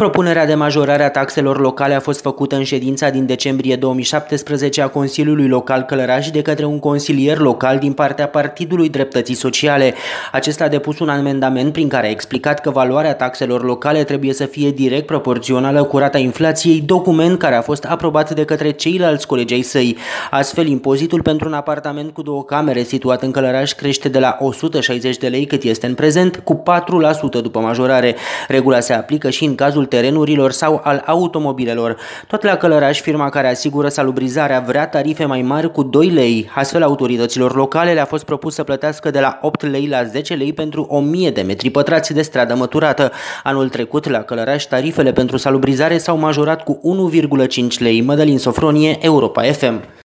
Propunerea de majorare a taxelor locale a fost făcută în ședința din decembrie 2017 a Consiliului Local Călăraș de către un consilier local din partea Partidului Dreptății Sociale. Acesta a depus un amendament prin care a explicat că valoarea taxelor locale trebuie să fie direct proporțională cu rata inflației, document care a fost aprobat de către ceilalți colegi ai săi. Astfel, impozitul pentru un apartament cu 2 camere situat în Călăraș crește de la 160 de lei, cât este în prezent, cu 4% după majorare. Regula se aplică și în cazul terenurilor sau al automobilelor. Tot la Călăraș, firma care asigură salubrizarea vrea tarife mai mari cu 2 lei. Astfel, autorităților locale le-a fost propus să plătească de la 8 lei la 10 lei pentru 1000 de metri pătrați de stradă măturată. Anul trecut, la Călăraș, tarifele pentru salubrizare s-au majorat cu 1,5 lei. Mădălin Sofronie, Europa FM.